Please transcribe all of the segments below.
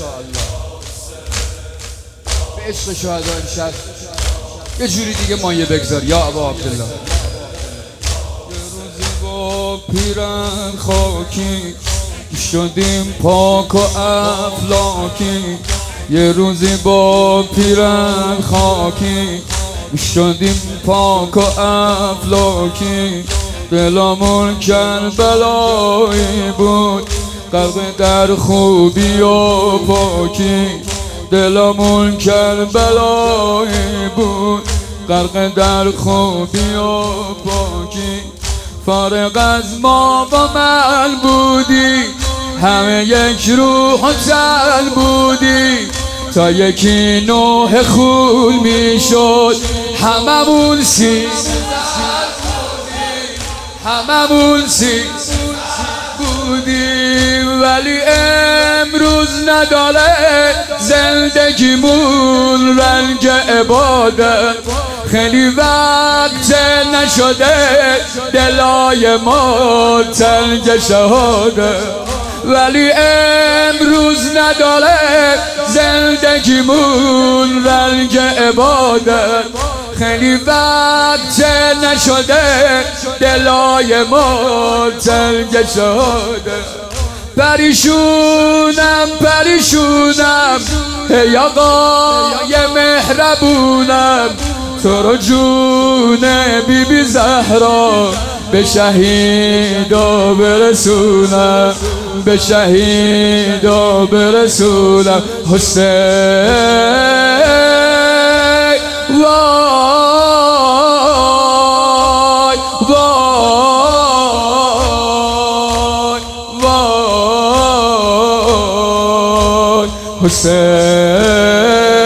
ماشاءالله. به عشق شهدا امشب یه جوری دیگه مایه بگذار یا ابا عبدالله. یه روزی با پیرن خاکی شدیم پاک و افلاکی. یه روزی با پیرن خاکی شدیم پاک و افلاکی. دلمون کربلایی بود غرق در خوبی و پاکی. دلمون کربلایی بود غرق در خوبی و پاکی. فارغ از ما با من بودی همه یک روح و تن بودی. تا یکی نوح خون میشد هممون هممون بودی. ولی امروز نداره زندگیمون رنگ عبادت. خیلی وقت نشده دلای ما تنگ شهادت. ولی امروز نداره زندگیمون رنگ عبادت. خیلی وقت نشده دلای ما تنگ شده. پریشونم ای آقای مهربونم. تو رو جون بی بی زهرا به شهیدا برسونم. به شهیدا برسونم. حسین وای وای وای حسین.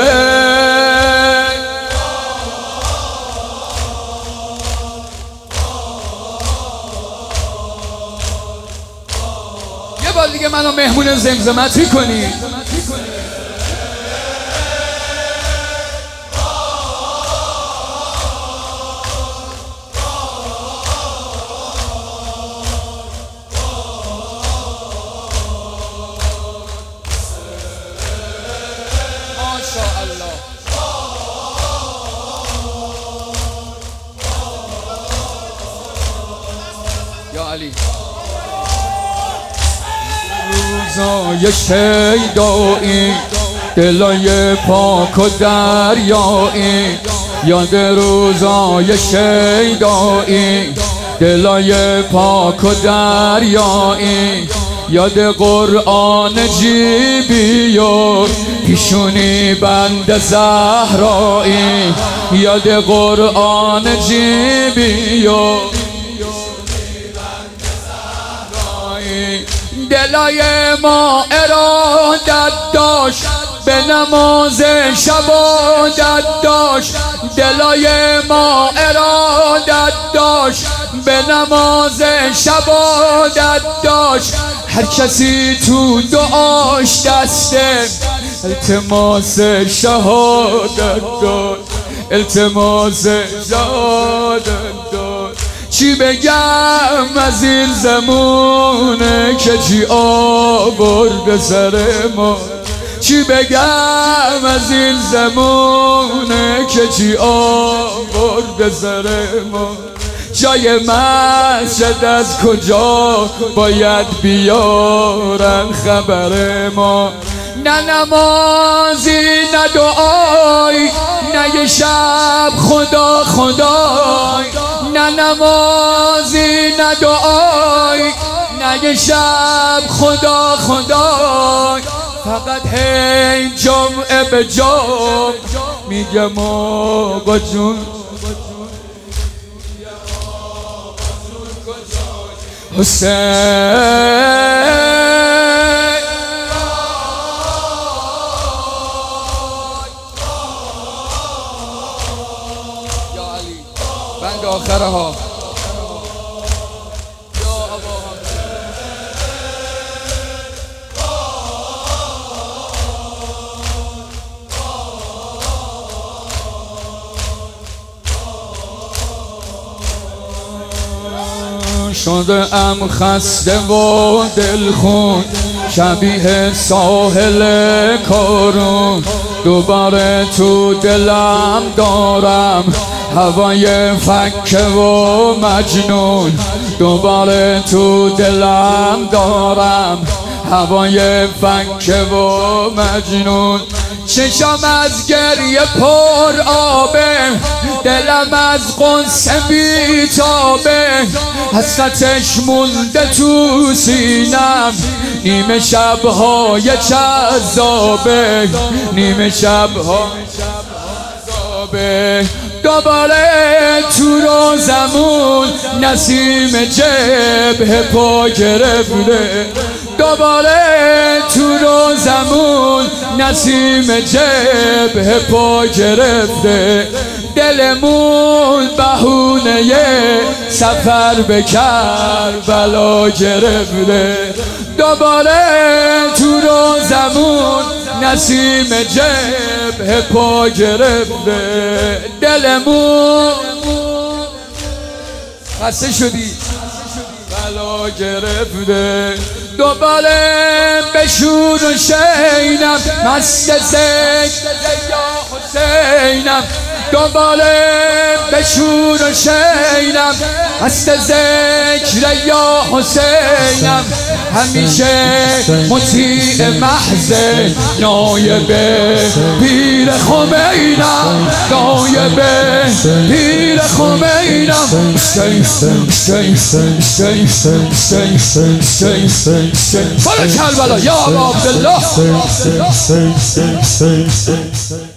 یه بار دیگه منو مهمون زمزمت میکنی. یا علی روزای شیدایی دلای پاک و دریایی. یاد روزای شیدایی دلای پاک و دریایی. یاد قرآن جیبی و پیشونی بند زهرایی. یاد قرآن جیبی و دلای ما ارادت داشت به نماز شبادت داشت. دلای ما ارادت داشت به نماز شبادت داشت. هر کسی تو دعاش دسته التماس شهادت داشت. التماس شهادت داشت. چی بگم از این زمونه که چی آورد سر ما. چی بگم از این زمونه که چی آورد سر ما. جای مسجد از کجا باید بیارن خبر ما. نه نمازی نه دعای نه یه شب خدا خدای. نه نمازی نه دعای نه یه شب خدا خدای. فقط هی جمعه به جمعه میگم آقا جون حسین. بند آخره ها شده ام خسته و دلخون، شبیه ساحل کارون. دوباره تو دلم دارم هوای فکه و مجنون. دوباره تو دلم دارم هوای فکه و مجنون. چشم از گریه پر آبه، دلم از قنصه بیتابه. حسرتش مونده تو سینم، نیمه شبهای جذابه، نیمه شبهای جذابه. دوباره تو روزمون نسیم جبهه پا گرفته. دوباره تو روزمون نسیم جبهه پا گرفته. دلمون بهونه سفر به کربلا گرفته. دوباره تو روزمون نسیم جبهه پا گرفته. دلمون خسته شدی بلا گرفته. دوباره به شور و شینم مست ذکر یا حسینم. دوباره به شور و شینم مست ذکر یا حسینم. همیشه مطیع محض نایب پیر خمینم، نایب پیر خمینم. برو کربلا یا عبدالله.